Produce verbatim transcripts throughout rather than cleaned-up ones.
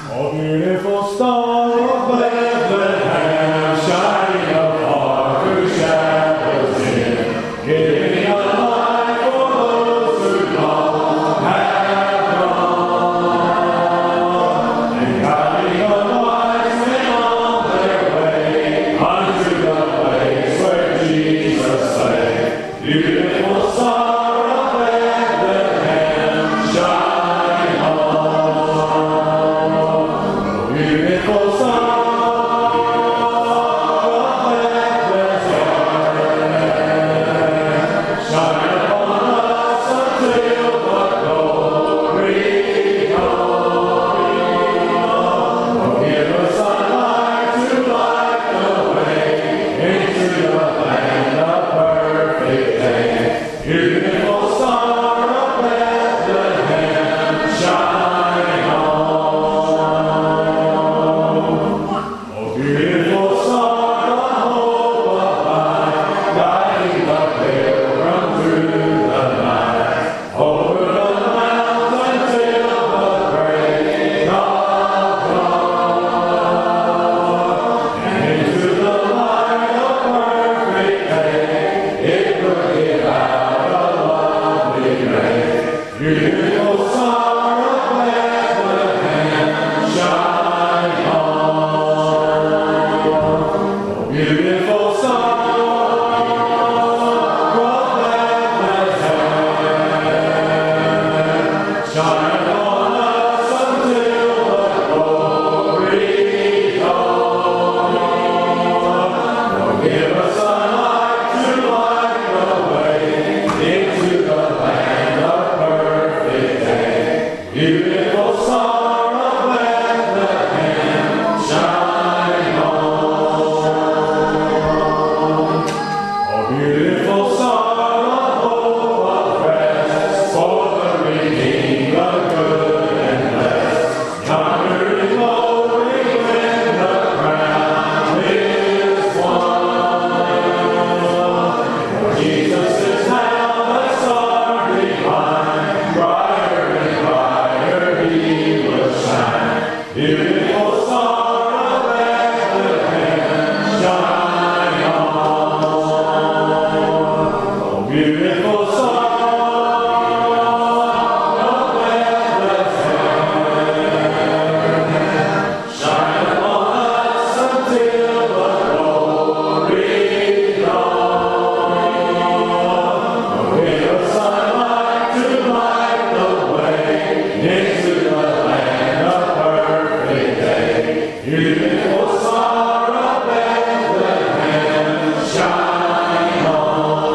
Oh, beautiful star of Bethlehem, shining afar through shadows dim, giving a light for those who long have gone, and guiding the wise men on their way unto the place where Jesus lay. Beautiful star of Bethlehem, shine on. Beautiful star of Bethlehem, shine upon us until the glory comes. Oh, give us a light to light the way into the land of perfect day. Beautiful star of Bethlehem, shine on. Oh, beautiful star of hope abide, guiding the pilgrim through the night, over the mountain till the break of dawn, and into the light of perfect day. It will give out a lovely ray. Beautiful star of Bethlehem, shine on. Oh, beautiful star of Bethlehem, shine on us until the glory comes. Oh, give us a light to light the way into the land of perfect day. Beautiful star of Bethlehem, shine on. Oh, beautiful star of hope of rest for the redeemed, the good and blessed. Yonder is glory when the crown is won. Jesus is now the star divine, brighter and brighter he will shine. Beautiful star of Bethlehem, shine on. Oh, beautiful star of Bethlehem, shine upon us until the glory dawn. Oh, give us a light to light the way into the land of perfect day. Beautiful star of Bethlehem, shine on.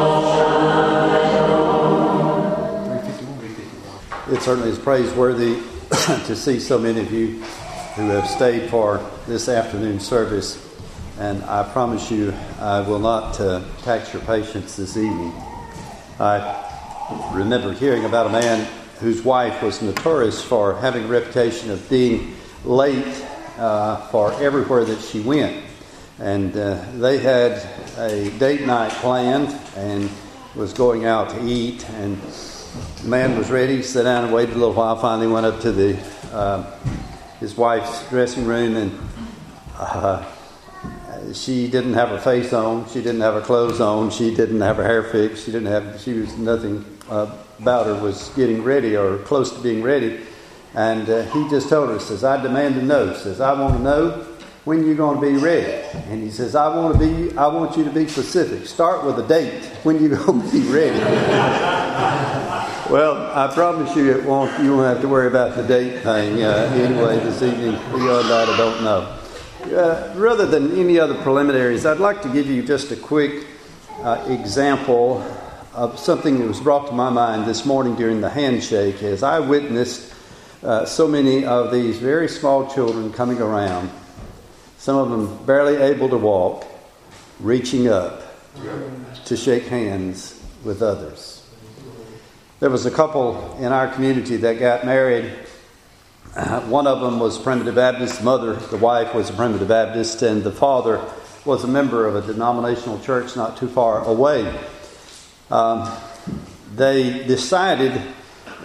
It certainly is praiseworthy to see so many of you who have stayed for this afternoon service, and I promise you I will not uh, tax your patience this evening. I remember hearing about a man whose wife was notorious for having a reputation of being late uh, for everywhere that she went, and uh, they had a date night planned and was going out to eat, and the man was ready, sat down and waited a little while, finally went up to the uh, his wife's dressing room, and uh, she didn't have her face on, she didn't have her clothes on, she didn't have her hair fixed, she didn't have, she was nothing uh, about her was getting ready or close to being ready, and uh, he just told her, says, I demand to know, says, I want to know when you're going to be ready. And he says, I want to be, I want you to be specific. Start with a date when you're going to be ready. Well, I promise you it won't, you won't have to worry about the date thing uh, anyway this evening. Beyond that, I don't know. Uh, rather than any other preliminaries, I'd like to give you just a quick uh, example of something that was brought to my mind this morning during the handshake as I witnessed uh, so many of these very small children coming around, some of them barely able to walk, reaching up to shake hands with others. There was a couple in our community that got married. Uh, one of them was Primitive Baptist. The mother, the wife, was a Primitive Baptist, and the father was a member of a denominational church not too far away. Um, they decided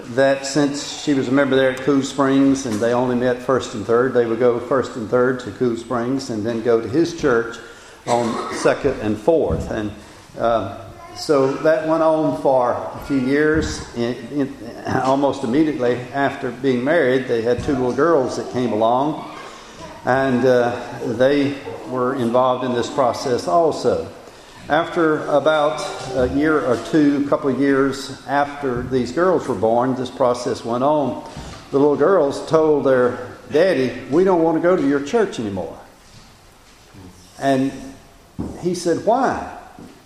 that since she was a member there at Cool Springs and they only met first and third, they would go first and third to Cool Springs and then go to his church on second and fourth. And uh, so that went on for a few years. In, in, almost immediately after being married, they had two little girls that came along, and uh, they were involved in this process also. After about a year or two, a couple of years after these girls were born, this process went on. The little girls told their daddy, "We don't want to go to your church anymore." And he said, "Why?"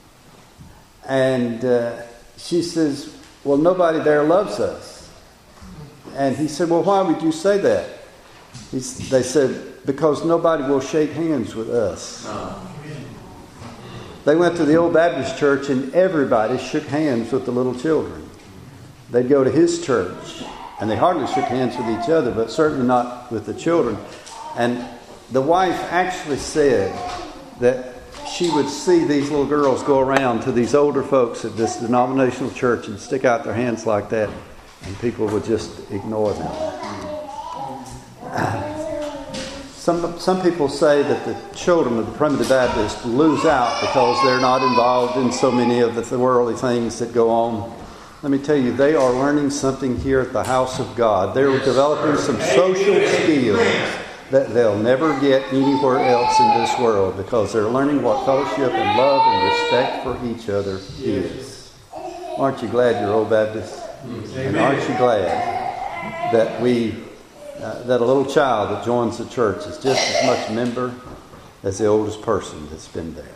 And uh, she says, "Well, nobody there loves us." And he said, "Well, why would you say that?" He, they said, "Because nobody will shake hands with us." No. They went to the old Baptist church and everybody shook hands with the little children. They'd go to his church and they hardly shook hands with each other, but certainly not with the children. And the wife actually said that she would see these little girls go around to these older folks at this denominational church and stick out their hands like that, and people would just ignore them. Some some people say that the children of the Primitive Baptists lose out because they're not involved in so many of the worldly things that go on. Let me tell you, they are learning something here at the house of God. They're developing some social skills that they'll never get anywhere else in this world, because they're learning what fellowship and love and respect for each other is. Aren't you glad you're Old Baptist? And aren't you glad that we Uh, that a little child that joins the church is just as much a member as the oldest person that's been there?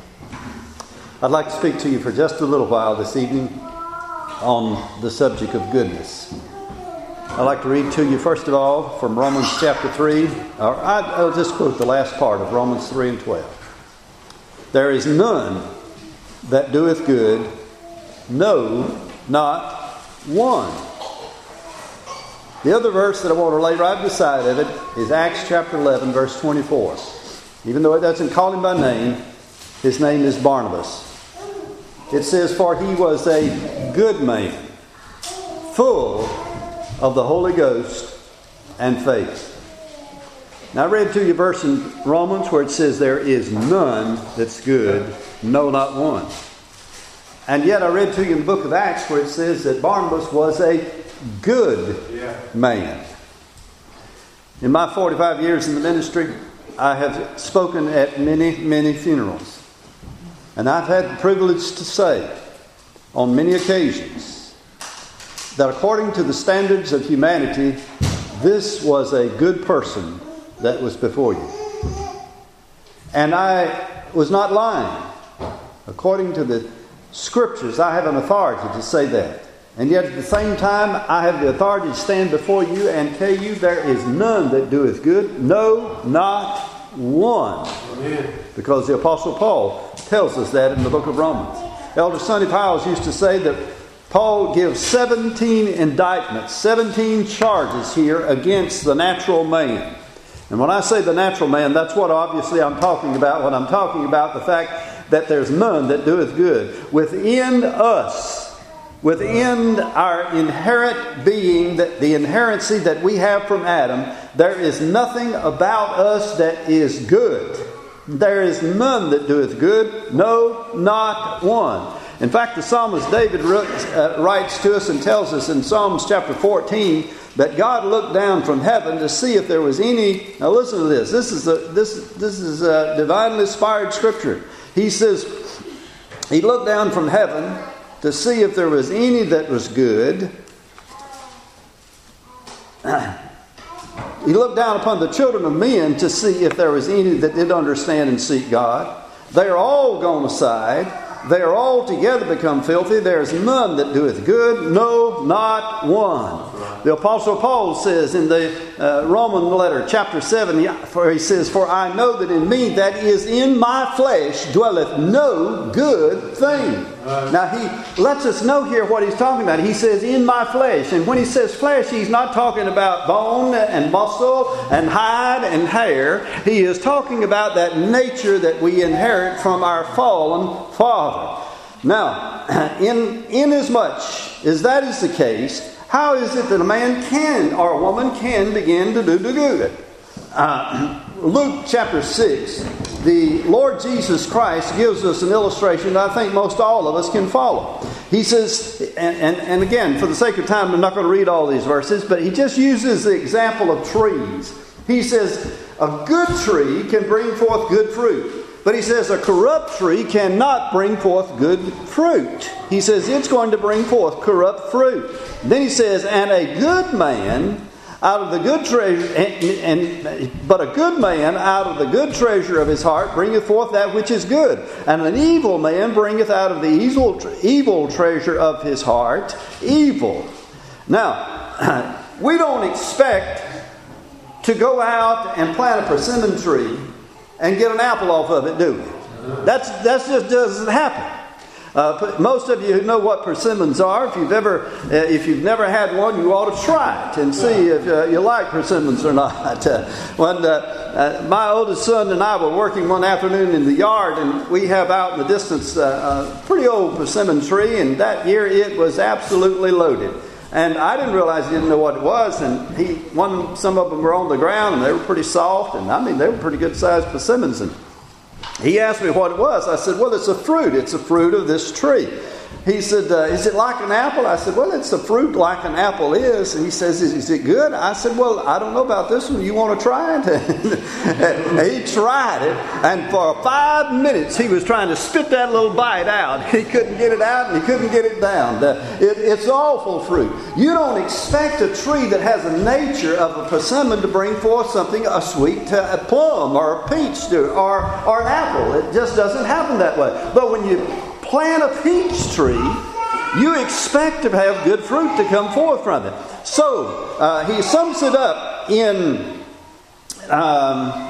I'd like to speak to you for just a little while this evening on the subject of goodness. I'd like to read to you first of all from Romans chapter three, or I, I'll just quote the last part of Romans three and twelve. "There is none that doeth good, no, not one." The other verse that I want to lay right beside of it is Acts chapter eleven, verse twenty-four. Even though it doesn't call him by name, his name is Barnabas. It says, "For he was a good man, full of the Holy Ghost and faith." Now I read to you a verse in Romans where it says, "There is none that's good, no, not one." And yet I read to you in the book of Acts where it says that Barnabas was a good man. In my forty-five years in the ministry, I have spoken at many, many funerals. And I've had the privilege to say on many occasions that according to the standards of humanity, this was a good person that was before you. And I was not lying. According to the Scriptures, I have an authority to say that. And yet at the same time, I have the authority to stand before you and tell you there is none that doeth good, no, not one. Amen. Because the Apostle Paul tells us that in the book of Romans. Elder Sonny Piles used to say that Paul gives seventeen indictments, seventeen charges here against the natural man. And when I say the natural man, that's what obviously I'm talking about. When I'm talking about the fact that there's none that doeth good. Within us, within our inherent being, that the inherency that we have from Adam, there is nothing about us that is good. There is none that doeth good, no, not one. In fact, the psalmist David writes to us and tells us in Psalms chapter fourteen that God looked down from heaven to see if there was any. Now listen to this. This is a, this this is a divinely inspired scripture. He says he looked down from heaven to see if there was any that was good. He looked down upon the children of men to see if there was any that did understand and seek God. They are all gone aside. They are all together become filthy. There is none that doeth good, no, not one. The Apostle Paul says in the uh, Roman letter, chapter seven, for he says, "For I know that in me, that is in my flesh, dwelleth no good thing." Right. Now he lets us know here what he's talking about. He says, "in my flesh." And when he says flesh, he's not talking about bone and muscle and hide and hair. He is talking about that nature that we inherit from our fallen father. Now, in inasmuch as that is the case, How is it that a man can, or a woman can begin to do the good? Uh, Luke chapter six, the Lord Jesus Christ gives us an illustration that I think most all of us can follow. He says, and, and, and again, for the sake of time, I'm not going to read all these verses, but he just uses the example of trees. He says, a good tree can bring forth good fruit. But he says a corrupt tree cannot bring forth good fruit. He says it's going to bring forth corrupt fruit. Then he says, and a good man out of the good treasure, and, and but a good man out of the good treasure of his heart bringeth forth that which is good, and an evil man bringeth out of the evil evil treasure of his heart evil. Now, we don't expect to go out and plant a persimmon tree and get an apple off of it, do we? That's that just doesn't happen. Uh, most of you who know what persimmons are, if you've ever, uh, if you've never had one, you ought to try it and see if uh, you like persimmons or not. Uh, when uh, uh, my oldest son and I were working one afternoon in the yard, and we have out in the distance uh, a pretty old persimmon tree, and that year it was absolutely loaded. And I didn't realize he didn't know what it was, and he, one, some of them were on the ground, and they were pretty soft, and I mean they were pretty good sized persimmons. And he asked me what it was. I said, well, it's a fruit. It's a fruit of this tree. He said, uh, is it like an apple? I said, well, it's a fruit like an apple is. And he says, is, is it good? I said, well, I don't know about this one. You want to try it? He tried it. And for five minutes, he was trying to spit that little bite out. He couldn't get it out and he couldn't get it down. Uh, it, it's awful fruit. You don't expect a tree that has a nature of a persimmon to bring forth something, a sweet uh, a plum or a peach to, or, or an apple. It just doesn't happen that way. But when you plant a peach tree, you expect to have good fruit to come forth from it. So uh, he sums it up in um,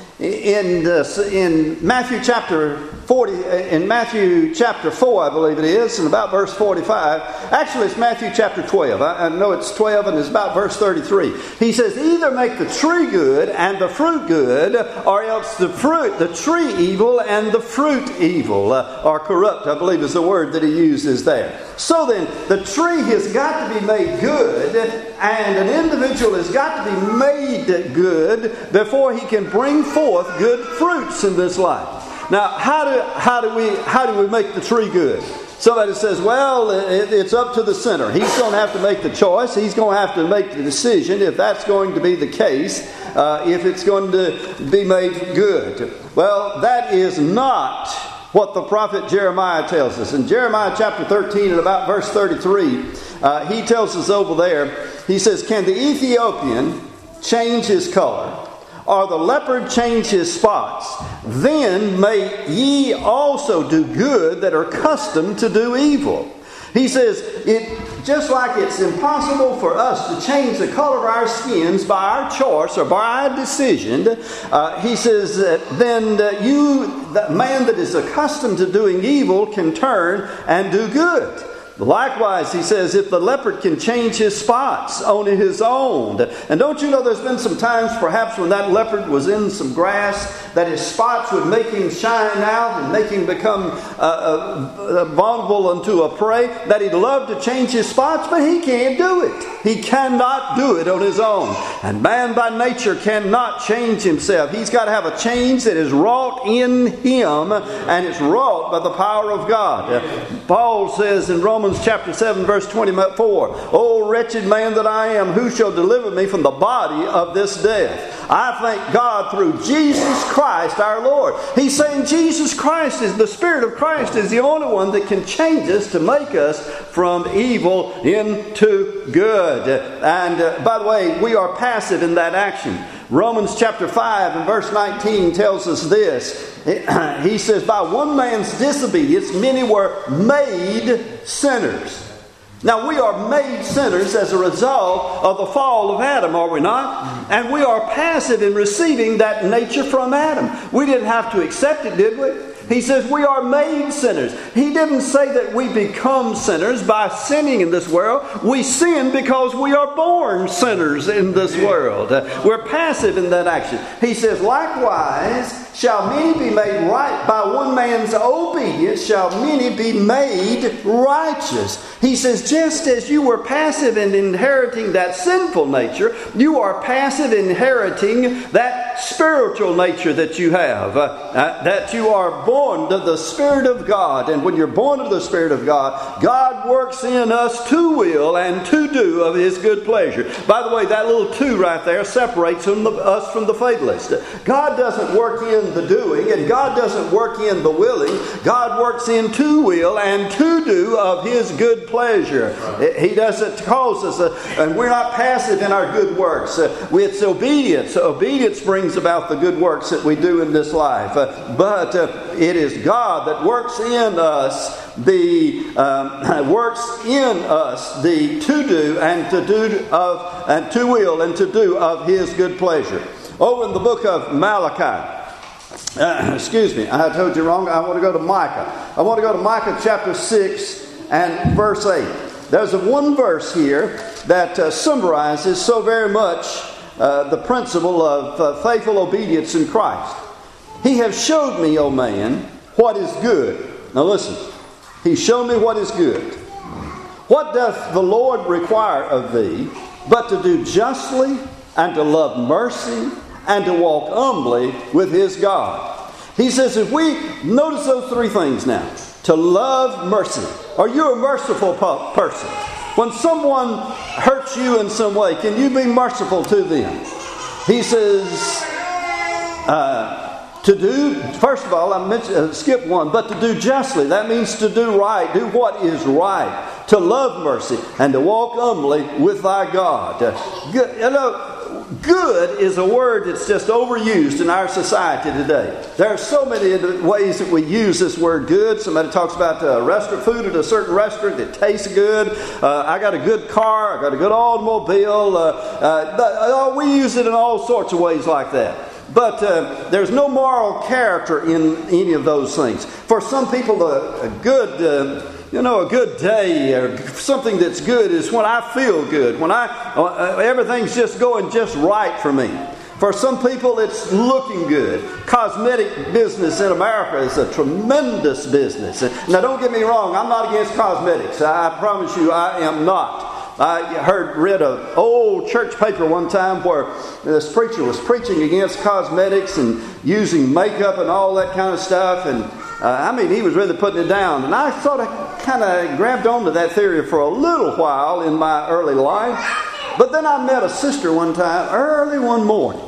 in uh, in Matthew chapter forty, in Matthew chapter four, I believe it is, and about verse forty-five. Actually, it's Matthew chapter twelve. I, I know it's twelve, and it's about verse thirty-three. He says, "Either make the tree good and the fruit good, or else the fruit, the tree evil and the fruit evil, uh, or corrupt." I believe is the word that he uses there. So then, the tree has got to be made good, and an individual has got to be made good before he can bring forth good fruits in this life. Now, how do how do we how do we make the tree good? Somebody says, well, it, it's up to the sinner. He's going to have to make the choice. He's going to have to make the decision if that's going to be the case, uh, if it's going to be made good. Well, that is not what the prophet Jeremiah tells us. In Jeremiah chapter thirteen and about verse thirty-three, uh, he tells us over there, he says, "Can the Ethiopian change his color, or the leopard change his spots? Then may ye also do good that are accustomed to do evil." He says, it just like it's impossible for us to change the color of our skins by our choice or by our decision, uh, he says, uh, then uh, you, the man that is accustomed to doing evil, can turn and do good. Likewise, he says, if the leopard can change his spots on his own. And don't you know there's been some times perhaps when that leopard was in some grass that his spots would make him shine out and make him become uh, uh, vulnerable unto a prey, that he'd love to change his spots, but he can't do it. He cannot do it on his own. And man by nature cannot change himself. He's got to have a change that is wrought in him, and it's wrought by the power of God. Uh, Paul says in Romans chapter seven verse twenty-four, "O wretched man that I am, who shall deliver me from the body of this death?" I thank God through Jesus Christ our Lord. He's saying Jesus Christ is, the Spirit of Christ is the only one that can change us to make us from evil into good. And uh, by the way, we are passive in that action. Romans chapter five and verse nineteen tells us this. He says, "By one man's disobedience many were made sinners." Now, we are made sinners as a result of the fall of Adam, are we not? And we are passive in receiving that nature from Adam. We didn't have to accept it, did we? He says we are made sinners. He didn't say that we become sinners by sinning in this world. We sin because we are born sinners in this world. Uh, we're passive in that action. He says, likewise, shall many be made right by one man's obedience, shall many be made righteous. He says, just as you were passive in inheriting that sinful nature, you are passive in inheriting that spiritual nature that you have. Uh, uh, that you are born to the Spirit of God. And when you're born to the Spirit of God, God works in us to will and to do of His good pleasure. By the way, that little two right there separates from the, us from the fatalist. God doesn't work in the doing, and God doesn't work in the willing. God works in to will and to do of His good pleasure. He doesn't cause us, uh, and we're not passive in our good works. Uh, it's obedience. Obedience brings about the good works that we do in this life. Uh, but uh, it is God that works in us the um, works in us the to do and to do of and to will and to do of His good pleasure. Over in the book of Malachi. Uh, excuse me, I told you wrong. I want to go to Micah. I want to go to Micah chapter six and verse eight. There's a one verse here that uh, summarizes so very much uh, the principle of uh, faithful obedience in Christ. He has showed me, O man, what is good. Now listen. He showed me what is good. What doth the Lord require of thee, but to do justly and to love mercy and to walk humbly with his God. He says if we, notice those three things now. To love mercy. Are you a merciful person? When someone hurts you in some way, can you be merciful to them? He says, uh, to do, first of all, I mentioned, uh, skip one, but to do justly. That means to do right, do what is right. To love mercy and to walk humbly with thy God. Uh, good, you know, good is a word that's just overused in our society today. There are so many ways that we use this word good. Somebody talks about uh, restaurant food at a certain restaurant that tastes good. Uh, I got a good car. I got a good automobile. Uh, uh, but, uh, we use it in all sorts of ways like that. But uh, there's no moral character in any of those things. For some people, a, a good... Uh, You know, a good day or something that's good is when I feel good. When I uh, everything's just going just right for me. For some people, it's looking good. Cosmetic business in America is a tremendous business. Now, don't get me wrong. I'm not against cosmetics. I promise you I am not. I heard, read an old church paper one time where this preacher was preaching against cosmetics and using makeup and all that kind of stuff. And uh, I mean, he was really putting it down. And I sort of kind of grabbed onto that theory for a little while in my early life. But then I met a sister one time, early one morning.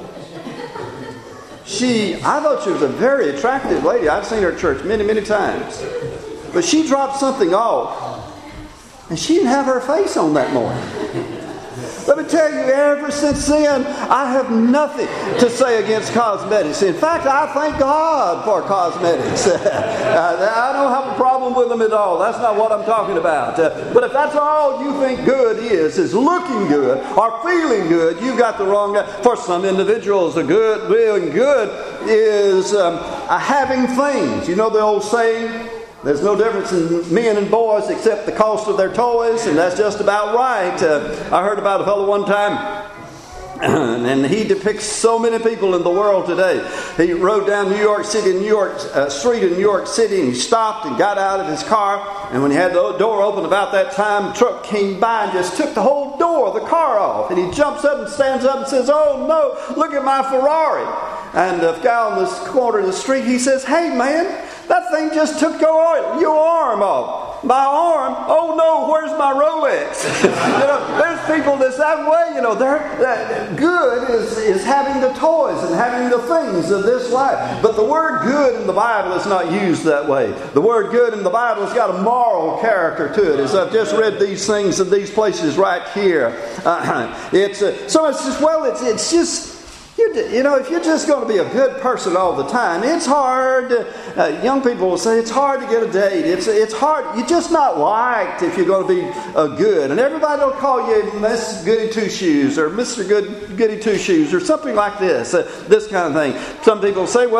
She, I thought she was a very attractive lady. I've seen her at church many, many times. But she dropped something off. And she didn't have her face on that morning. Let me tell you, ever since then, I have nothing to say against cosmetics. In fact, I thank God for cosmetics. I don't have a problem with them at all. That's not what I'm talking about. Uh, but if that's all you think good is, is looking good or feeling good, you've got the wrong... For some individuals, a good, feeling good is um, having things. You know the old saying? There's no difference in men and boys except the cost of their toys, and that's just about right. Uh, I heard about a fellow one time, and he depicts so many people in the world today. He rode down New York City, New York uh, Street in New York City, and he stopped and got out of his car. And when he had the door open about that time, a truck came by and just took the whole door of the car off. And he jumps up and stands up and says, "Oh no, look at my Ferrari." And the guy on this corner of the street, he says, "Hey man, that thing just took your, your arm off." "My arm? Oh no, where's my Rolex?" You know, there's people that's that way. You know, they're that good is, is having the toys and having the things of this life. But the word good in the Bible is not used that way. The word good in the Bible has got a moral character to it. As I've just read these things in these places right here. Uh, it's uh, so it's just well, it's it's just. You know, if you're just going to be a good person all the time, it's hard. Uh, young people will say it's hard to get a date. It's it's hard. You're just not liked if you're going to be uh, good. And everybody will call you Miss Goody Two Shoes or Mister Good Goody Two Shoes or something like this. Uh, this kind of thing. Some people say, well,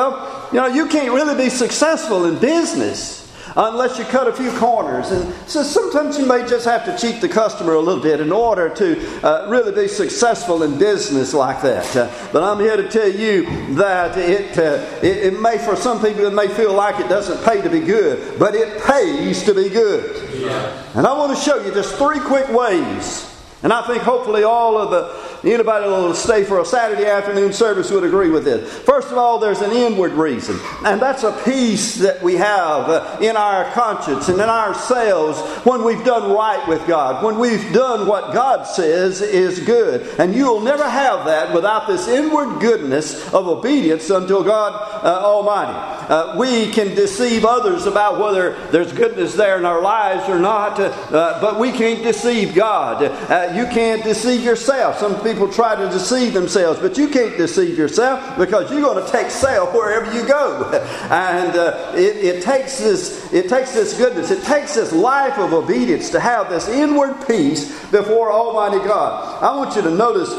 You know, you can't really be successful in business unless you cut a few corners. And so sometimes you may just have to cheat the customer a little bit in order to uh, really be successful in business like that. Uh, but I'm here to tell you that it, uh, it, it may, for some people, it may feel like it doesn't pay to be good, but it pays to be good. Yeah. And I want to show you just three quick ways. And I think hopefully all of the, anybody that will stay for a Saturday afternoon service would agree with this. First of all, there's an inward reason. And that's a peace that we have uh, in our conscience and in ourselves when we've done right with God. When we've done what God says is good. And you'll never have that without this inward goodness of obedience unto God uh, Almighty. Uh, we can deceive others about whether there's goodness there in our lives or not. Uh, but we can't deceive God. Uh, You can't deceive yourself. Some people try to deceive themselves, but you can't deceive yourself because you're going to take self wherever you go. And uh, it, it takes this, it takes this goodness, it takes this life of obedience to have this inward peace before Almighty God. I want you to notice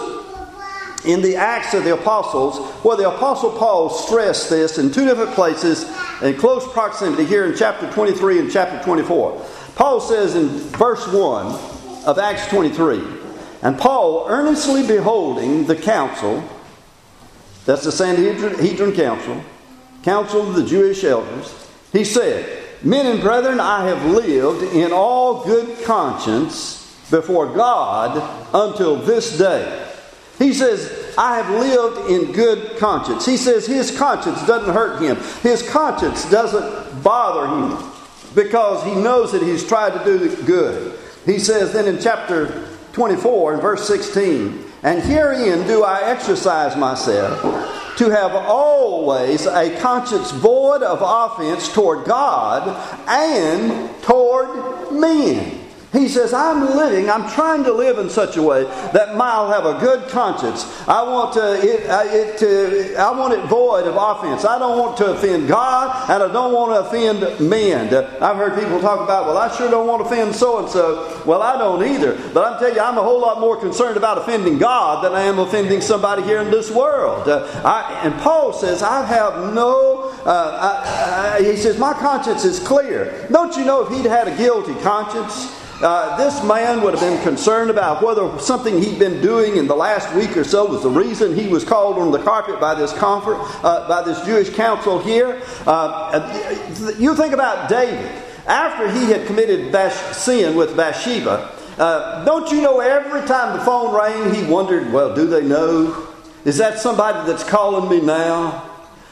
in the Acts of the Apostles, where the Apostle Paul stressed this in two different places in close proximity here in chapter twenty-three and chapter twenty-four. Paul says in verse one of Acts twenty-three, and Paul, earnestly beholding the council, that's the Sanhedrin council, council of the Jewish elders, he said, Men and brethren, I have lived in all good conscience before God until this day. He says, I have lived in good conscience. He says his conscience doesn't hurt him. His conscience doesn't bother him because he knows that he's tried to do good. He says then in chapter twenty-four and verse sixteen, and herein do I exercise myself to have always a conscience void of offense toward God and toward men. He says, I'm living, I'm trying to live in such a way that I'll have a good conscience. I want to, it, it, to, I want it void of offense. I don't want to offend God, and I don't want to offend men. I've heard people talk about, well, I sure don't want to offend so-and-so. Well, I don't either. But I'm telling you, I'm a whole lot more concerned about offending God than I am offending somebody here in this world. Uh, I, and Paul says, I have no, uh, I, I, he says, my conscience is clear. Don't you know if he'd had a guilty conscience, Uh, this man would have been concerned about whether something he'd been doing in the last week or so was the reason he was called on the carpet by this conference, uh, by this Jewish council here. Uh, you think about David. After he had committed Bash- sin with Bathsheba, uh, don't you know every time the phone rang, he wondered, well, do they know? Is that somebody that's calling me now?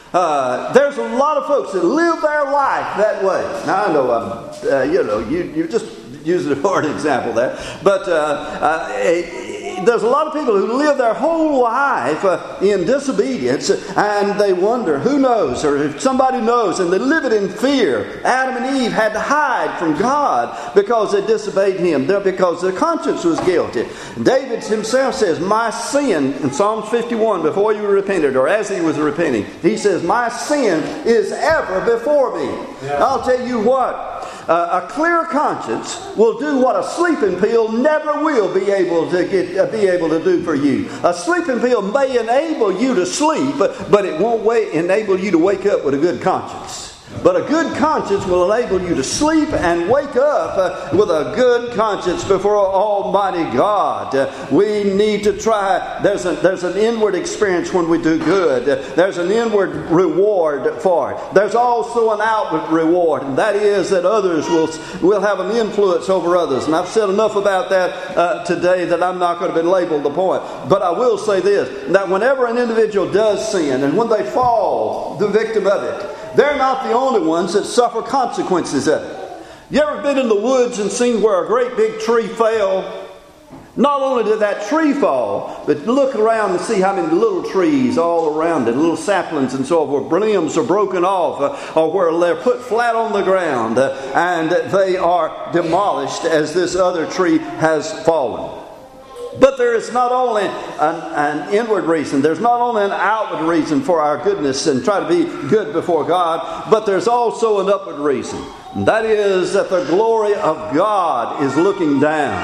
Uh, there's a lot of folks that live their life that way. Now, I know, I'm, uh, you know, you, you just using a hard example there. But uh, uh, there's a lot of people who live their whole life uh, in disobedience, and they wonder, who knows, or if somebody knows, and they live it in fear. Adam and Eve had to hide from God because they disobeyed Him, because their conscience was guilty. David himself says, my sin, in Psalms fifty-one, before you repented, or as he was repenting, he says, my sin is ever before me. Yeah. I'll tell you what, Uh, a clear conscience will do what a sleeping pill never will be able to get uh, be able to do for you. A sleeping pill may enable you to sleep, but, but it won't wait, enable you to wake up with a good conscience. But a good conscience will enable you to sleep and wake up uh, with a good conscience before Almighty God. Uh, we need to try. There's, a, there's an inward experience when we do good. Uh, there's an inward reward for it. There's also an outward reward, and that is that others will, will have an influence over others. And I've said enough about that uh, today that I'm not going to belabor the point. But I will say this, that whenever an individual does sin, and when they fall the victim of it, they're not the only ones that suffer consequences of it. You ever been in the woods and seen where a great big tree fell? Not only did that tree fall, but look around and see how many little trees all around it, little saplings and so forth, where limbs are broken off, uh, or where they're put flat on the ground, uh, and they are demolished as this other tree has fallen. But there is not only an, an inward reason, there's not only an outward reason for our goodness and try to be good before God, but there's also an upward reason. And that is that the glory of God is looking down.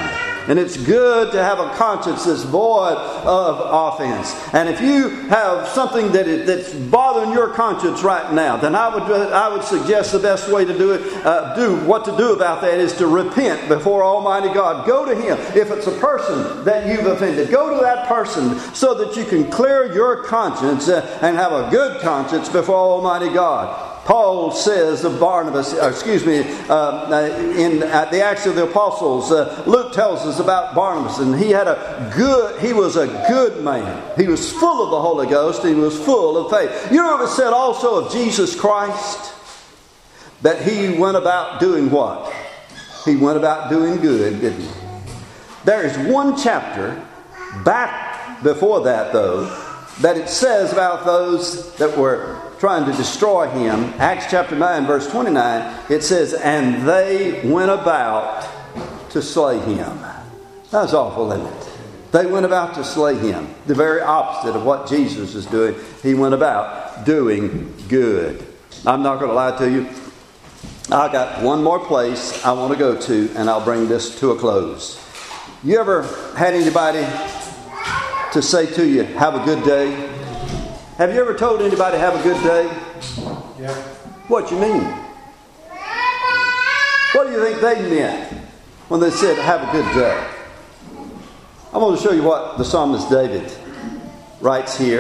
And it's good to have a conscience that's void of offense. And if you have something that it, that's bothering your conscience right now, then I would I would suggest the best way to do it, uh, do what to do about that is to repent before Almighty God. Go to Him. If it's a person that you've offended, go to that person so that you can clear your conscience uh, and have a good conscience before Almighty God. Paul says of Barnabas, or excuse me, uh, in uh, the Acts of the Apostles, uh, Luke tells us about Barnabas, and he had a good, he was a good man. He was full of the Holy Ghost. He was full of faith. You know what it said also of Jesus Christ? That He went about doing what? He went about doing good, didn't He? There is one chapter back before that, though, that it says about those that were trying to destroy Him. Acts chapter nine, verse twenty-nine, it says, and they went about to slay Him. That's awful, isn't it? They went about to slay Him. The very opposite of what Jesus is doing. He went about doing good. I'm not going to lie to you. I got one more place I want to go to, and I'll bring this to a close. You ever had anybody to say to you, have a good day? Have you ever told anybody have a good day? Yeah. What you mean? What do you think they meant when they said have a good day? I'm going to show you what the psalmist David writes here.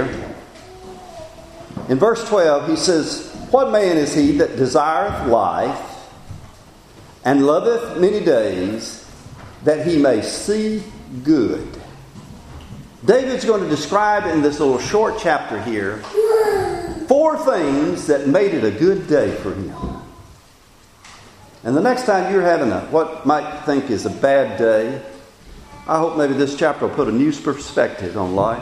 In verse twelve, he says, what man is he that desireth life and loveth many days, that he may see good? David's going to describe in this little short chapter here four things that made it a good day for him. And the next time you're having a what might think is a bad day, I hope maybe this chapter will put a new perspective on life.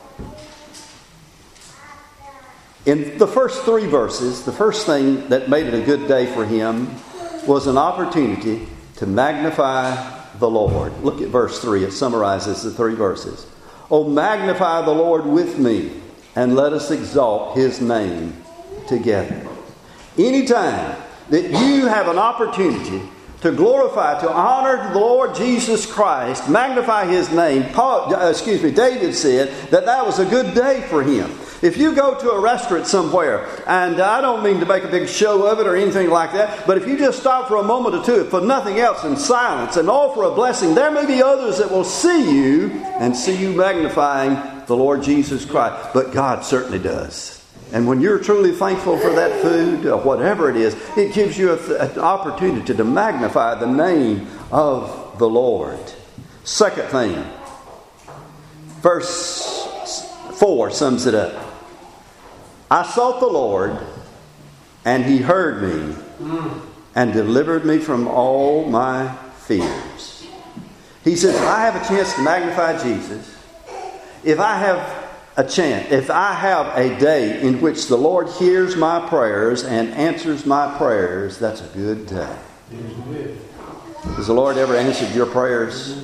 In the first three verses, the first thing that made it a good day for him was an opportunity to magnify the Lord. Look at verse three. It summarizes the three verses. Oh, magnify the Lord with me, and let us exalt His name together. Anytime that you have an opportunity to glorify, to honor the Lord Jesus Christ, magnify His name, Paul, uh, excuse me, David said that that was a good day for him. If you go to a restaurant somewhere, and I don't mean to make a big show of it or anything like that, but if you just stop for a moment or two, for nothing else, in silence and offer a blessing, there may be others that will see you and see you magnifying the Lord Jesus Christ. But God certainly does. And when you're truly thankful for that food, or whatever it is, it gives you a, an opportunity to magnify the name of the Lord. Second thing, verse four sums it up. I sought the Lord, and He heard me, and delivered me from all my fears. He says, if I have a chance to magnify Jesus, if I have a chance, if I have a day in which the Lord hears my prayers and answers my prayers, that's a good day. Has the Lord ever answered your prayers?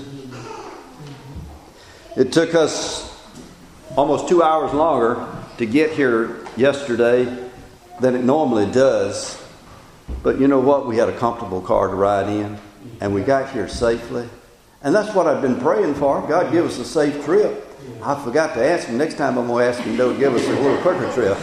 It took us almost two hours longer to get here yesterday than it normally does. But you know what? We had a comfortable car to ride in, and we got here safely. And that's what I've been praying for. God, give us a safe trip. I forgot to ask Him. Next time I'm going to ask Him to give us a little quicker trip.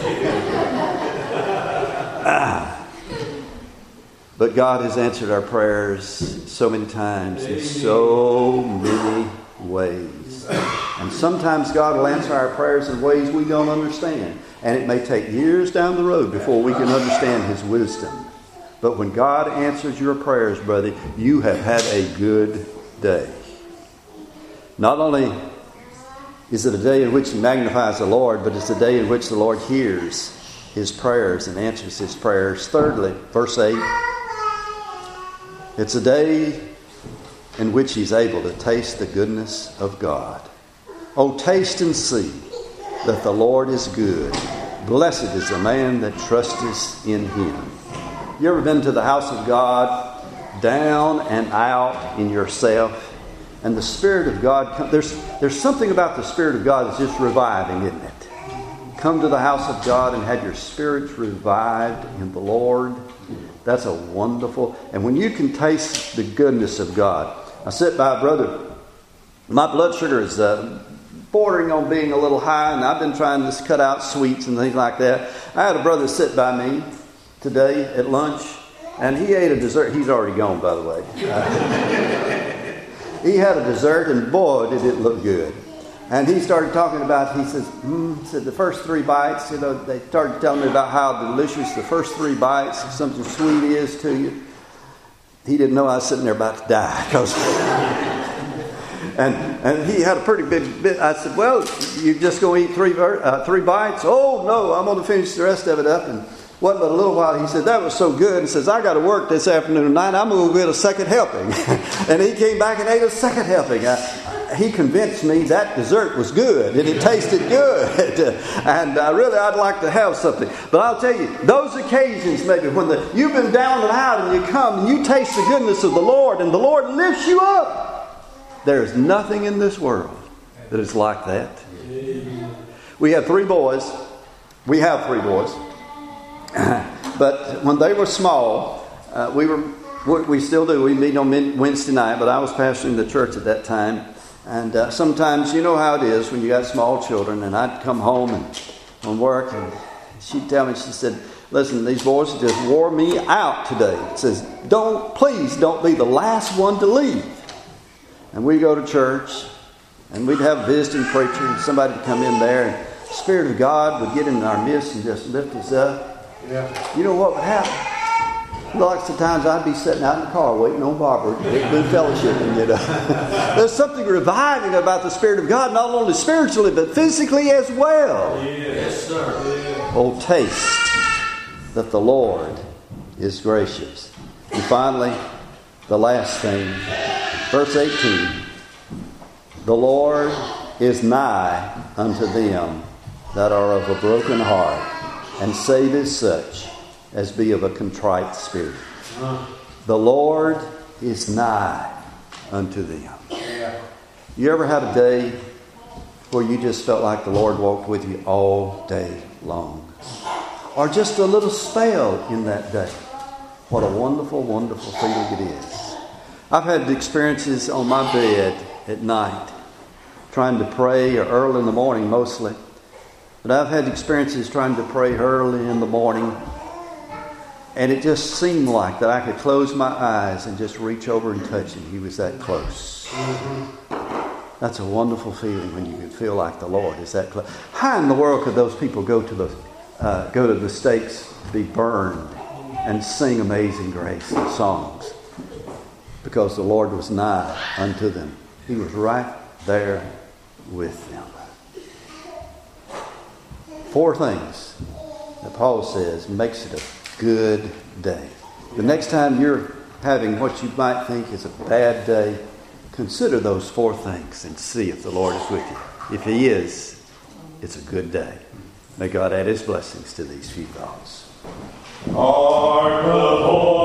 ah. But God has answered our prayers so many times in so many ways. And sometimes God will answer our prayers in ways we don't understand. And it may take years down the road before we can understand His wisdom. But when God answers your prayers, brother, you have had a good day. Not only is it a day in which He magnifies the Lord, but it's a day in which the Lord hears His prayers and answers His prayers. Thirdly, verse eight, it's a day in which He's able to taste the goodness of God. Oh, taste and see that the Lord is good. Blessed is the man that trusteth in Him. You ever been to the house of God, down and out in yourself, and the Spirit of God, there's, there's something about the Spirit of God that's just reviving, isn't it? Come to the house of God and have your spirits revived in the Lord. That's a wonderful, and when you can taste the goodness of God. I sat by a brother My blood sugar is uh, bordering on being a little high, and I've been trying to cut out sweets and things like that. I had a brother sit by me today at lunch, and he ate a dessert. He's already gone, by the way. Uh, he had a dessert, and boy, did it look good. And he started talking about, he says, mm, he said the first three bites, you know, they started telling me about how delicious the first three bites, something sweet is to you. He didn't know I was sitting there about to die. Cause and and he had a pretty big bit. I said, well, you're just going to eat three uh, three bites? Oh, no, I'm going to finish the rest of it up. And wasn't but a little while, he said, that was so good. And says, I got to work this afternoon and night. I'm going to get a second helping. And he came back and ate a second helping. I, He convinced me that dessert was good and it tasted good. And uh, really I'd like to have something. But I'll tell you, those occasions maybe when the, you've been down and out and you come and you taste the goodness of the Lord and the Lord lifts you up. There's nothing in this world that is like that. We had three boys. We have three boys. But when they were small, uh, we were we still do. We meet on Wednesday night, but I was pastoring the church at that time. And uh, sometimes, you know how it is when you got small children, and I'd come home and from work, and she'd tell me, she said, listen, these boys just wore me out today. It says, don't, please don't be the last one to leave. And we'd go to church, and we'd have a visiting preacher, and somebody would come in there, and the Spirit of God would get in our midst and just lift us up. Yeah. You know what would happen? Lots of times I'd be sitting out in the car waiting on Barbara to do fellowship and get up. There's something reviving about the Spirit of God, not only spiritually but physically as well. Yes, sir. Oh, taste that the Lord is gracious. And finally, the last thing, verse eighteen. The Lord is nigh unto them that are of a broken heart, and saveth such as be of a contrite spirit. The Lord is nigh unto them. You ever had a day where you just felt like the Lord walked with you all day long? Or just a little spell in that day? What a wonderful, wonderful feeling it is. I've had experiences on my bed at night, trying to pray early in the morning mostly. But I've had experiences trying to pray early in the morning, and it just seemed like that I could close my eyes and just reach over and touch him. He was that close. Mm-hmm. That's a wonderful feeling when you can feel like the Lord is that close. How in the world could those people go to the uh, go to the stakes to be burned and sing Amazing Grace and songs? Because the Lord was nigh unto them. He was right there with them. Four things that Paul says makes it a good day. The next time you're having what you might think is a bad day, consider those four things and see if the Lord is with you. If He is, it's a good day. May God add His blessings to these few thoughts. Hark the voice.